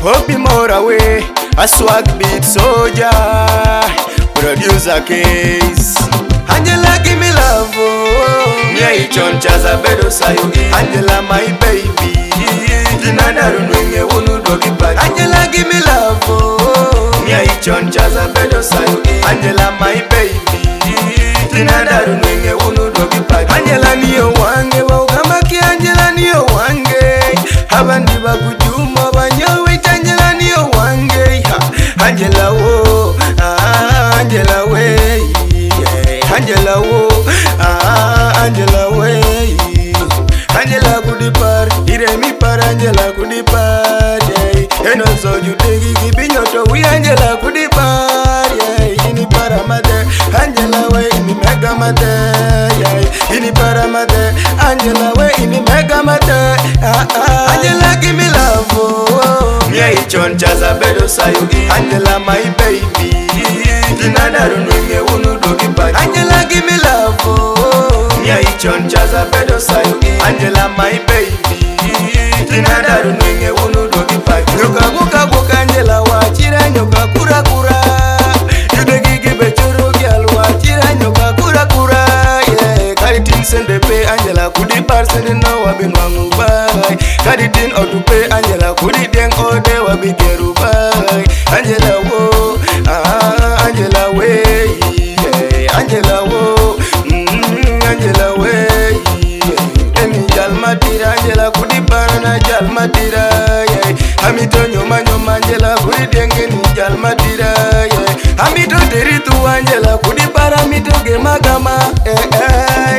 Hope more away, a swag beat soldier, producer case. Angela give me love, oh. Mia ichon chaza bedo sayugi. Angela my baby, dinana runwenge unu dogi bagi. Angela give me love, oh. Mia ichon chaza bedo sayugi. Angela my baby, dinana runwenge unu dogi bagi. Angela niyo wange wa ugamaki. Angela niyo wange, abandi bakujuma banyawe. Angela niyo wange, Angela wo, Angela way. Angela wo, Angela way. Angela kudipar, iremi par Angela kudipar, yeah. Eno so you degi kibinyo to we Angela kudipar, yeah. Ini para mate, Angela way ini mega mate, yeah. Ini para mate, Angela way ini mega mate. Angela give me love, oh. Mia ichon chaza bedo sayugi. Angela my baby, dinana runwenge unu dogi bagi. Angela give me love, oh. Mia ichon chaza bedo sayugi. Angela my baby, dinana runwenge unu dogi bagi. Nyoka goka goka Angela wachira nyoka kura kura. Yudegi gibe churu gyal wachira nyoka kura kura, yeah. Karitin sende pe Angela kudi par sende no wabinwangu bai. Karitin otupe Angela kudi deng ode wabigeru bai. Angela wo, Angela way, yeah. Angela wo, Angela way, yeah. Emi jalmatira Angela kudi parana jalmatira, yeah. Hamito nyoma nyoma Angela kudi dengeni jalmatira, yeah. Hamito teritu Angela kudi para mito gemagama, eh.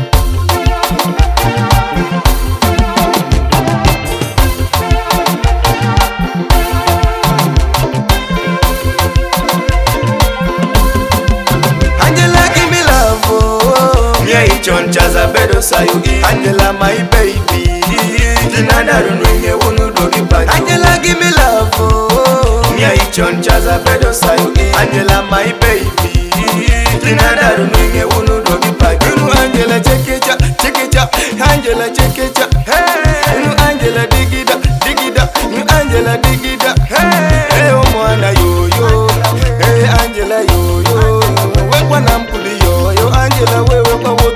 Ichon chaza bedo sayugi. Angela my baby, dinana runwenge unu dogi bagi. Angela give me love, oh. Mia ichon chaza bedo sayugi. Angela my baby, dinana runwenge unu dogi bagi. Unu Angela chekecha, chekecha, Angela chekecha, hey. Unu Angela digida, digida, unu Angela digida, hey. Hey omwana yo yo, hey Angela yo yo. Wewe namkuli yo yo, Angela wewe kwa wote.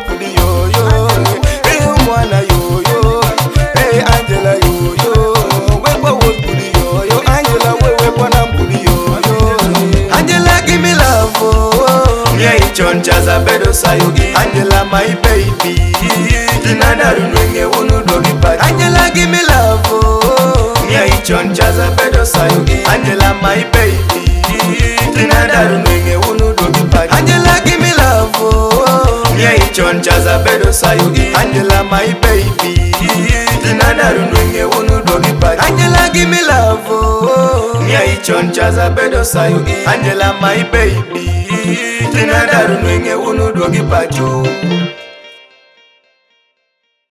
Ichon chaza bedo sayugi. Angela my baby, dinana runwenge unu dogi bagi. Angela give me love, oh. Mia ichon chaza bedo sayugi. Angela my baby, dinana runwenge unu dogi bagi. Angela give me love, oh. Mia ichon chaza bedo sayugi. Angela my baby, dinana runwenge unu dogi bagi. Angela give me love, oh. Mia ichon chaza bedo sayugi. Angela my baby, dinana runwenge unu dogi bagi.